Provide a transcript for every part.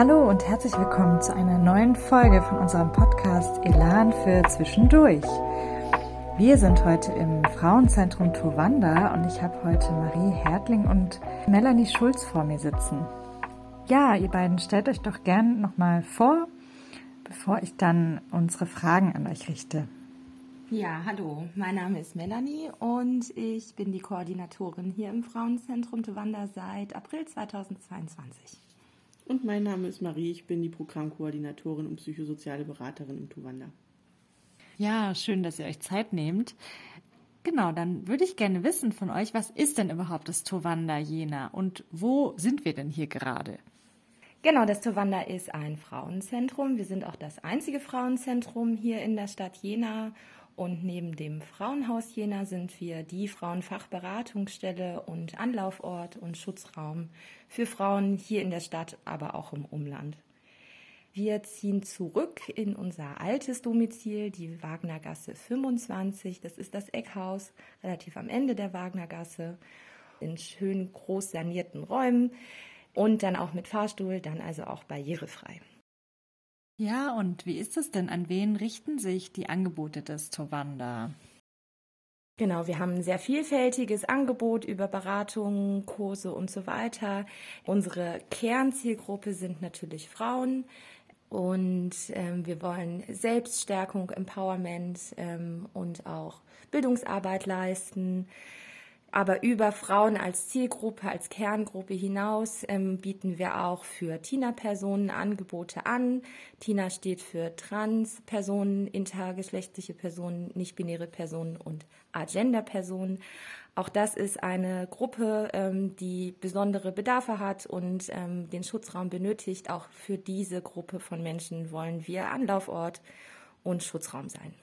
Hallo und herzlich willkommen zu einer neuen Folge von unserem Podcast Elan für Zwischendurch. Wir sind heute im Frauenzentrum Towanda und ich habe heute Marie Hertling und Melanie Schulz vor mir sitzen. Ja, ihr beiden stellt euch doch gern nochmal vor, bevor ich dann unsere Fragen an euch richte. Ja, hallo, mein Name ist Melanie und ich bin die Koordinatorin hier im Frauenzentrum Towanda seit April 2022. Und mein Name ist Marie, ich bin die Programmkoordinatorin und psychosoziale Beraterin im Towanda. Ja, schön, dass ihr euch Zeit nehmt. Genau, dann würde ich gerne wissen von euch, was ist denn überhaupt das Towanda Jena und wo sind wir denn hier gerade? Genau, das Towanda ist ein Frauenzentrum. Wir sind auch das einzige Frauenzentrum hier in der Stadt Jena. Und neben dem Frauenhaus Jena sind wir die Frauenfachberatungsstelle und Anlaufort und Schutzraum für Frauen hier in der Stadt, aber auch im Umland. Wir ziehen zurück in unser altes Domizil, die Wagnergasse 25. Das ist das Eckhaus, relativ am Ende der Wagnergasse, in schön groß sanierten Räumen und dann auch mit Fahrstuhl, dann also auch barrierefrei. Ja, und wie ist es denn? An wen richten sich die Angebote des Towanda? Genau, wir haben ein sehr vielfältiges Angebot über Beratungen, Kurse und so weiter. Unsere Kernzielgruppe sind natürlich Frauen und wir wollen Selbststärkung, Empowerment und auch Bildungsarbeit leisten. Aber über Frauen als Zielgruppe, als Kerngruppe hinaus bieten wir auch für TINA-Personen Angebote an. TINA steht für Trans-Personen, intergeschlechtliche Personen, nicht-binäre Personen und Agender-Personen. Auch das ist eine Gruppe, die besondere Bedarfe hat und den Schutzraum benötigt. Auch für diese Gruppe von Menschen wollen wir Anlaufort und Schutzraum sein.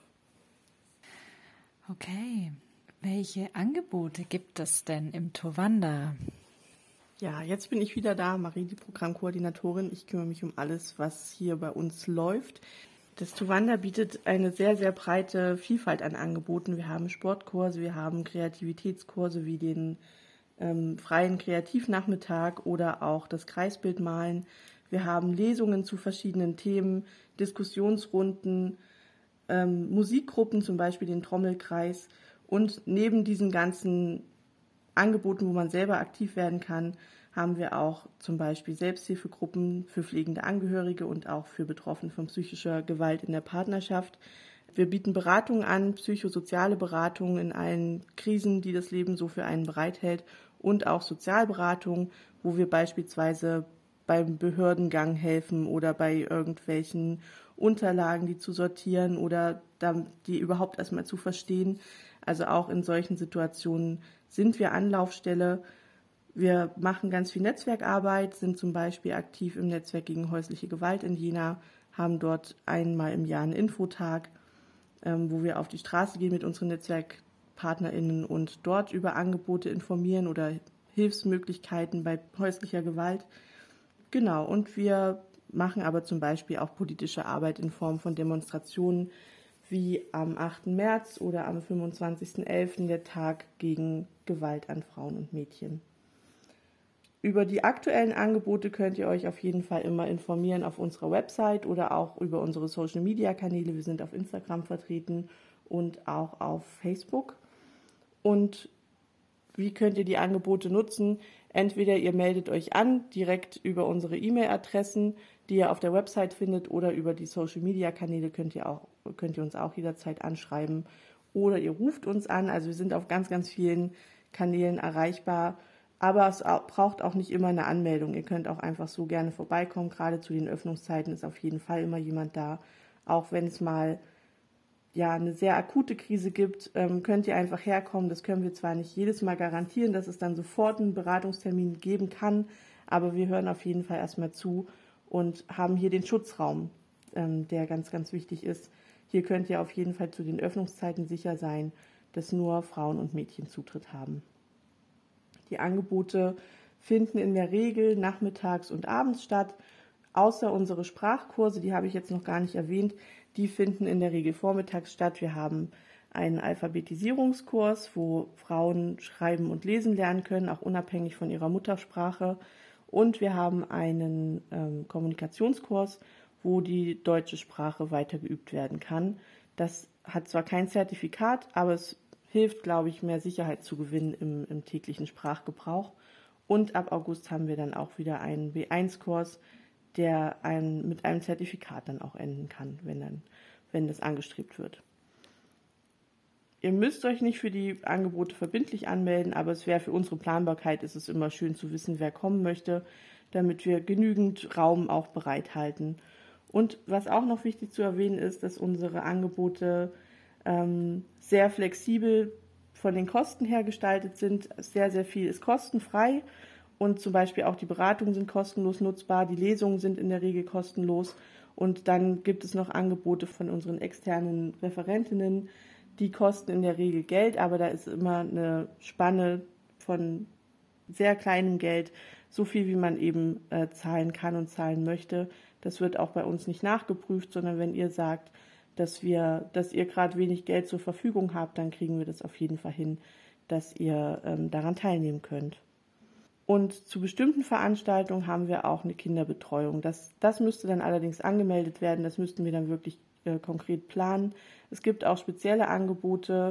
Okay. Welche Angebote gibt es denn im Towanda? Ja, jetzt bin ich wieder da, Marie, die Programmkoordinatorin. Ich kümmere mich um alles, was hier bei uns läuft. Das Towanda bietet eine sehr, sehr breite Vielfalt an Angeboten. Wir haben Sportkurse, wir haben Kreativitätskurse wie den freien Kreativnachmittag oder auch das Kreisbildmalen. Wir haben Lesungen zu verschiedenen Themen, Diskussionsrunden, Musikgruppen, zum Beispiel den Trommelkreis. Und neben diesen ganzen Angeboten, wo man selber aktiv werden kann, haben wir auch zum Beispiel Selbsthilfegruppen für pflegende Angehörige und auch für Betroffene von psychischer Gewalt in der Partnerschaft. Wir bieten Beratungen an, psychosoziale Beratungen in allen Krisen, die das Leben so für einen bereithält, und auch Sozialberatungen, wo wir beispielsweise beim Behördengang helfen oder bei irgendwelchen Unterlagen, die zu sortieren oder die überhaupt erstmal zu verstehen. Also auch in solchen Situationen sind wir Anlaufstelle. Wir machen ganz viel Netzwerkarbeit, sind zum Beispiel aktiv im Netzwerk gegen häusliche Gewalt in Jena, haben dort einmal im Jahr einen Infotag, wo wir auf die Straße gehen mit unseren NetzwerkpartnerInnen und dort über Angebote informieren oder Hilfsmöglichkeiten bei häuslicher Gewalt. Genau, und wir machen aber zum Beispiel auch politische Arbeit in Form von Demonstrationen, wie am 8. März oder am 25.11., der Tag gegen Gewalt an Frauen und Mädchen. Über die aktuellen Angebote könnt ihr euch auf jeden Fall immer informieren auf unserer Website oder auch über unsere Social-Media-Kanäle. Wir sind auf Instagram vertreten und auch auf Facebook. Und wie könnt ihr die Angebote nutzen? Entweder ihr meldet euch an, direkt über unsere E-Mail-Adressen, die ihr auf der Website findet, oder über die Social-Media-Kanäle könnt ihr uns auch jederzeit anschreiben. Oder ihr ruft uns an, also wir sind auf ganz, ganz vielen Kanälen erreichbar. Aber es braucht auch nicht immer eine Anmeldung. Ihr könnt auch einfach so gerne vorbeikommen. Gerade zu den Öffnungszeiten ist auf jeden Fall immer jemand da. Auch wenn es mal eine sehr akute Krise gibt, könnt ihr einfach herkommen. Das können wir zwar nicht jedes Mal garantieren, dass es dann sofort einen Beratungstermin geben kann, aber wir hören auf jeden Fall erstmal zu und haben hier den Schutzraum, der ganz, ganz wichtig ist. Hier könnt ihr auf jeden Fall zu den Öffnungszeiten sicher sein, dass nur Frauen und Mädchen Zutritt haben. Die Angebote finden in der Regel nachmittags und abends statt, außer unsere Sprachkurse, die habe ich jetzt noch gar nicht erwähnt, die finden in der Regel vormittags statt. Wir haben einen Alphabetisierungskurs, wo Frauen schreiben und lesen lernen können, auch unabhängig von ihrer Muttersprache. Und wir haben einen Kommunikationskurs, wo die deutsche Sprache weiter geübt werden kann. Das hat zwar kein Zertifikat, aber es hilft, glaube ich, mehr Sicherheit zu gewinnen im täglichen Sprachgebrauch. Und ab August haben wir dann auch wieder einen B1-Kurs, der mit einem Zertifikat dann auch enden kann, wenn das angestrebt wird. Ihr müsst euch nicht für die Angebote verbindlich anmelden, aber es wäre für unsere Planbarkeit, ist es immer schön zu wissen, wer kommen möchte, damit wir genügend Raum auch bereithalten. Und was auch noch wichtig zu erwähnen ist, dass unsere Angebote sehr flexibel von den Kosten her gestaltet sind. Sehr, sehr viel ist kostenfrei und zum Beispiel auch die Beratungen sind kostenlos nutzbar, die Lesungen sind in der Regel kostenlos und dann gibt es noch Angebote von unseren externen Referentinnen, die kosten in der Regel Geld, aber da ist immer eine Spanne von sehr kleinem Geld, so viel wie man eben zahlen kann und zahlen möchte. Das wird auch bei uns nicht nachgeprüft, sondern wenn ihr sagt, dass ihr gerade wenig Geld zur Verfügung habt, dann kriegen wir das auf jeden Fall hin, dass ihr daran teilnehmen könnt. Und zu bestimmten Veranstaltungen haben wir auch eine Kinderbetreuung. Das müsste dann allerdings angemeldet werden, das müssten wir dann wirklich konkret planen. Es gibt auch spezielle Angebote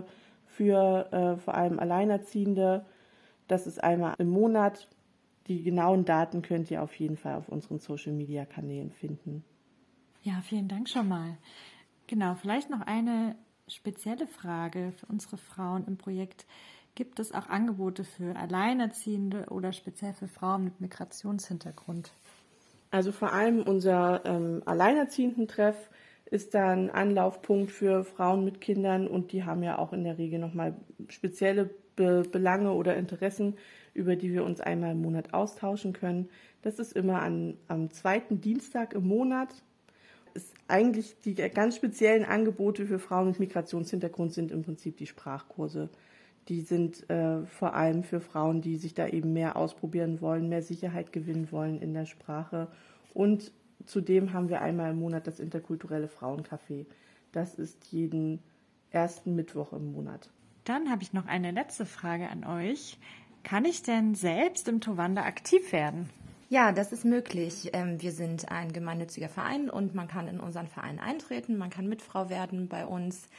für vor allem Alleinerziehende. Das ist einmal im Monat. Die genauen Daten könnt ihr auf jeden Fall auf unseren Social-Media-Kanälen finden. Ja, vielen Dank schon mal. Genau, vielleicht noch eine spezielle Frage für unsere Frauen im Projekt. Gibt es auch Angebote für Alleinerziehende oder speziell für Frauen mit Migrationshintergrund? Also vor allem unser Alleinerziehenden-Treff ist da ein Anlaufpunkt für Frauen mit Kindern und die haben ja auch in der Regel nochmal spezielle Belange oder Interessen, über die wir uns einmal im Monat austauschen können. Das ist immer am zweiten Dienstag im Monat. Ist eigentlich die ganz speziellen Angebote für Frauen mit Migrationshintergrund sind im Prinzip die Sprachkurse. Die sind vor allem für Frauen, die sich da eben mehr ausprobieren wollen, mehr Sicherheit gewinnen wollen in der Sprache. Und zudem haben wir einmal im Monat das interkulturelle Frauencafé. Das ist jeden ersten Mittwoch im Monat. Dann habe ich noch eine letzte Frage an euch. Kann ich denn selbst im Towanda aktiv werden? Ja, das ist möglich. Wir sind ein gemeinnütziger Verein und man kann in unseren Verein eintreten, man kann Mitfrau werden bei uns.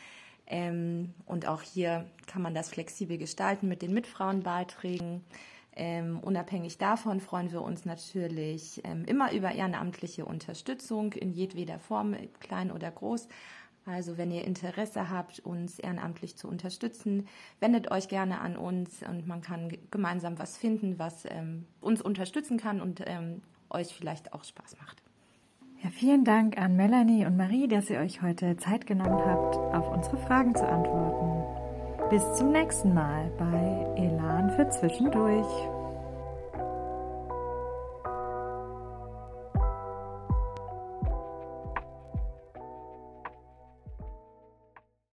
Und auch hier kann man das flexibel gestalten mit den Mitfrauenbeiträgen. Unabhängig davon freuen wir uns natürlich immer über ehrenamtliche Unterstützung in jedweder Form, klein oder groß. Also wenn ihr Interesse habt, uns ehrenamtlich zu unterstützen, wendet euch gerne an uns und man kann gemeinsam was finden, was uns unterstützen kann und euch vielleicht auch Spaß macht. Ja, vielen Dank an Melanie und Marie, dass ihr euch heute Zeit genommen habt, auf unsere Fragen zu antworten. Bis zum nächsten Mal bei Elan für Zwischendurch.